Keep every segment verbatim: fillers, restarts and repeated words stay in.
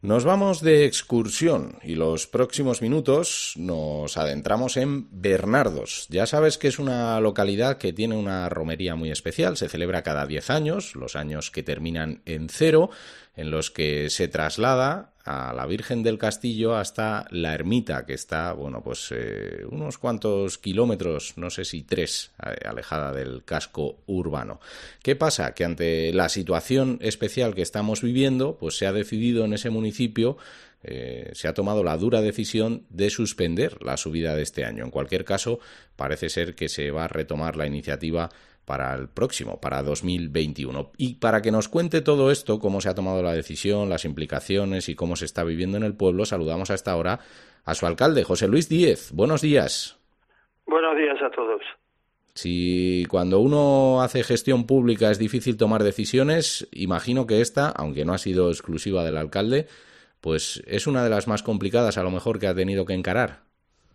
Nos vamos de excursión y los próximos minutos nos adentramos en Bernardos. Ya sabes que es una localidad que tiene una romería muy especial, se celebra cada diez años, los años que terminan en cero, en los que se traslada a la Virgen del Castillo hasta la ermita, que está, bueno, pues eh, unos cuantos kilómetros, no sé si tres, alejada del casco urbano. ¿Qué pasa? Que ante la situación especial que estamos viviendo, pues se ha decidido en ese municipio, eh, se ha tomado la dura decisión de suspender la subida de este año. En cualquier caso, parece ser que se va a retomar la iniciativa para el próximo, para dos mil veintiuno. Y para que nos cuente todo esto, cómo se ha tomado la decisión, las implicaciones y cómo se está viviendo en el pueblo, saludamos a esta hora a su alcalde, José Luis Díez. Buenos días. Buenos días a todos. Si cuando uno hace gestión pública es difícil tomar decisiones, imagino que esta, aunque no ha sido exclusiva del alcalde, pues es una de las más complicadas a lo mejor que ha tenido que encarar.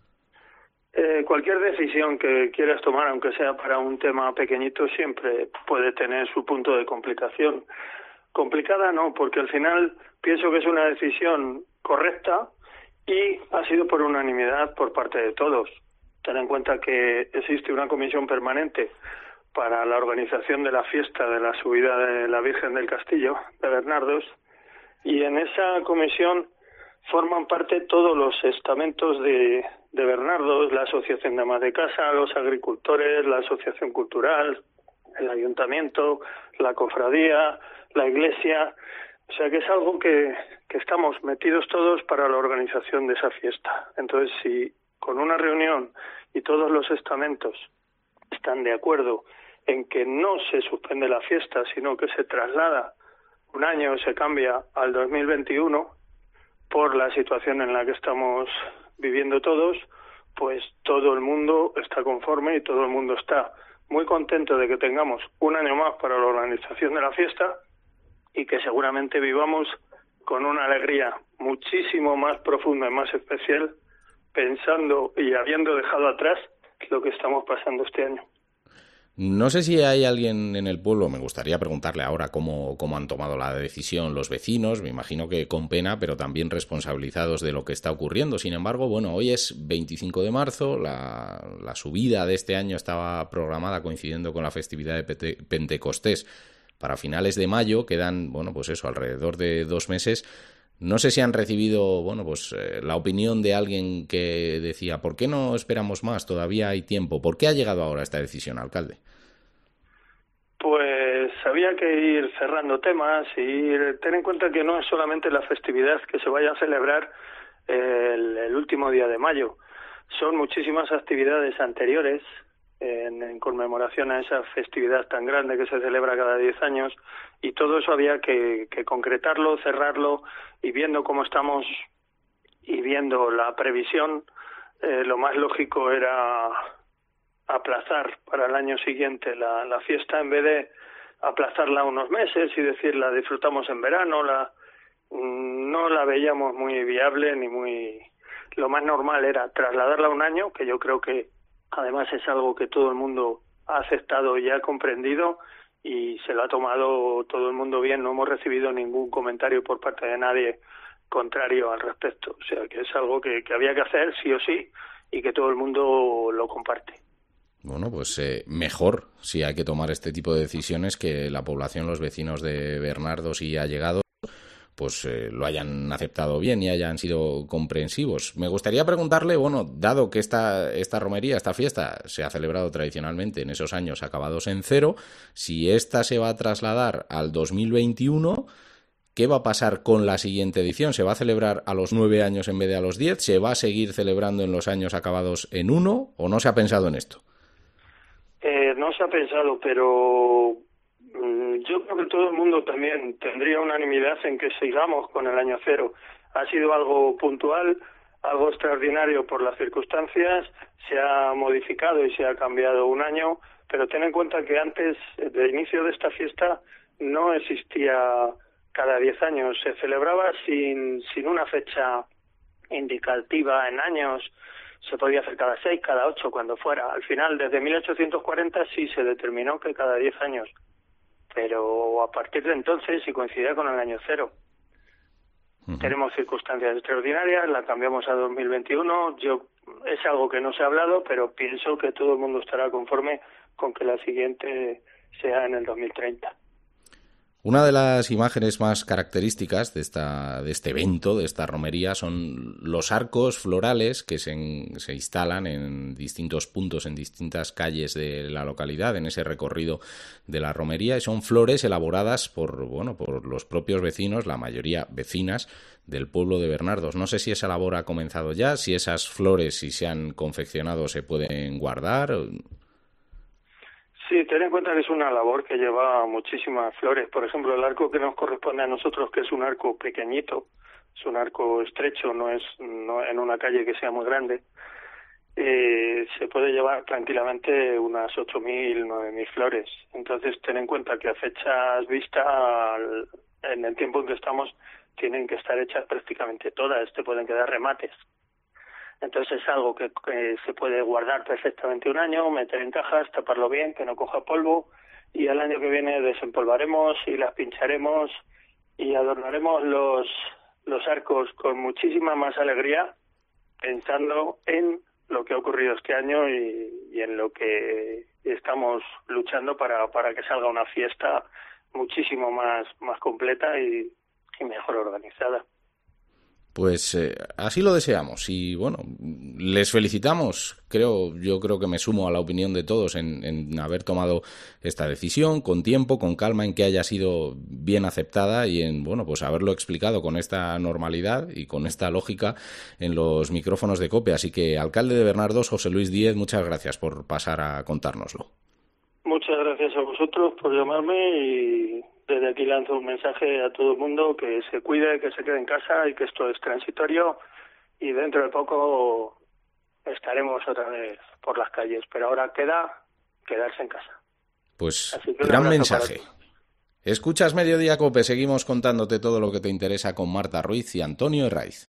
Eh, cualquier decisión que quieras tomar, aunque sea para un tema pequeñito, siempre puede tener su punto de complicación. Complicada no, porque al final pienso que es una decisión correcta y ha sido por unanimidad por parte de todos. Ten en cuenta que existe una comisión permanente para la organización de la fiesta de la subida de la Virgen del Castillo, de Bernardos, y en esa comisión forman parte todos los estamentos de, de Bernardos, la Asociación de Amas de Casa, los agricultores, la Asociación Cultural, el Ayuntamiento, la Cofradía, la Iglesia. O sea que es algo que, que estamos metidos todos para la organización de esa fiesta. Entonces, si con una reunión y todos los estamentos están de acuerdo en que no se suspende la fiesta, sino que se traslada un año, se cambia al dos mil veintiuno, por la situación en la que estamos viviendo todos, pues todo el mundo está conforme y todo el mundo está muy contento de que tengamos un año más para la organización de la fiesta y que seguramente vivamos con una alegría muchísimo más profunda y más especial, pensando y habiendo dejado atrás lo que estamos pasando este año. No sé si hay alguien en el pueblo, me gustaría preguntarle ahora cómo, cómo han tomado la decisión los vecinos, me imagino que con pena, pero también responsabilizados de lo que está ocurriendo. Sin embargo, bueno, hoy es veinticinco de marzo, la, la subida de este año estaba programada coincidiendo con la festividad de Pente, Pentecostés para finales de mayo, quedan, bueno, pues eso, alrededor de dos meses. No sé si han recibido, bueno, pues eh, la opinión de alguien que decía, ¿por qué no esperamos más? Todavía hay tiempo. ¿Por qué ha llegado ahora esta decisión, alcalde? Pues había que ir cerrando temas y ir, ten en cuenta que no es solamente la festividad que se vaya a celebrar el, el último día de mayo. Son muchísimas actividades anteriores en, en conmemoración a esa festividad tan grande que se celebra cada diez años, y todo eso había que, que concretarlo, cerrarlo, y viendo cómo estamos y viendo la previsión, eh, lo más lógico era aplazar para el año siguiente la, la fiesta, en vez de aplazarla unos meses y decir la disfrutamos en verano. La no la veíamos muy viable ni muy... Lo más normal era trasladarla un año, que yo creo que además es algo que todo el mundo ha aceptado y ha comprendido y se lo ha tomado todo el mundo bien. No hemos recibido ningún comentario por parte de nadie contrario al respecto. O sea que es algo que, que había que hacer sí o sí y que todo el mundo lo comparte. Bueno, pues eh, mejor si hay que tomar este tipo de decisiones, que la población, los vecinos de Bernardos y allegados, pues eh, lo hayan aceptado bien y hayan sido comprensivos. Me gustaría preguntarle, bueno, dado que esta, esta romería, esta fiesta, se ha celebrado tradicionalmente en esos años acabados en cero, si esta se va a trasladar al dos mil veintiuno, ¿qué va a pasar con la siguiente edición? ¿Se va a celebrar a los nueve años en vez de a los diez? ¿Se va a seguir celebrando en los años acabados en uno? ¿O no se ha pensado en esto? Eh, no se ha pensado, pero mmm, yo creo que todo el mundo también tendría unanimidad en que sigamos con el año cero. Ha sido algo puntual, algo extraordinario por las circunstancias, se ha modificado y se ha cambiado un año, pero ten en cuenta que antes del inicio de esta fiesta no existía cada diez años, se celebraba sin, sin una fecha indicativa en años. Se podía hacer cada seis, cada ocho, cuando fuera. Al final, desde mil ochocientos cuarenta sí se determinó que cada diez años. Pero a partir de entonces, y coincidía con el año cero. Uh-huh. Tenemos circunstancias extraordinarias, la cambiamos a dos mil veintiuno. Yo es algo que no se ha hablado, pero pienso que todo el mundo estará conforme con que la siguiente sea en el dos mil treinta. Una de las imágenes más características de esta de este evento, de esta romería, son los arcos florales que se, en, se instalan en distintos puntos, en distintas calles de la localidad, en ese recorrido de la romería, y son flores elaboradas por, bueno, por los propios vecinos, la mayoría vecinas del pueblo de Bernardos. No sé si esa labor ha comenzado ya, si esas flores, si se han confeccionado, se pueden guardar. Sí, ten en cuenta que es una labor que lleva muchísimas flores. Por ejemplo, el arco que nos corresponde a nosotros, que es un arco pequeñito, es un arco estrecho, no es no en una calle que sea muy grande, eh, se puede llevar tranquilamente unas ocho mil, nueve mil flores. Entonces, ten en cuenta que a fechas vistas, en el tiempo en que estamos, tienen que estar hechas prácticamente todas, te pueden quedar remates. Entonces es algo que, que se puede guardar perfectamente un año, meter en cajas, taparlo bien, que no coja polvo, y al año que viene desempolvaremos y las pincharemos y adornaremos los, los arcos con muchísima más alegría, pensando en lo que ha ocurrido este año y, y en lo que estamos luchando para, para que salga una fiesta muchísimo más, más completa y, y mejor organizada. Pues eh, así lo deseamos y bueno, les felicitamos. Creo, yo creo que me sumo a la opinión de todos en, en haber tomado esta decisión con tiempo, con calma, en que haya sido bien aceptada y en bueno, pues haberlo explicado con esta normalidad y con esta lógica en los micrófonos de COPE. Así que, alcalde de Bernardos, José Luis Díez, muchas gracias por pasar a contárnoslo. Muchas gracias a vosotros por llamarme y desde aquí lanzo un mensaje a todo el mundo que se cuide, que se quede en casa y que esto es transitorio y dentro de poco estaremos otra vez por las calles, pero ahora queda quedarse en casa. Pues gran mensaje. Escuchas Mediodía COPE, seguimos contándote todo lo que te interesa con Marta Ruiz y Antonio Herraiz.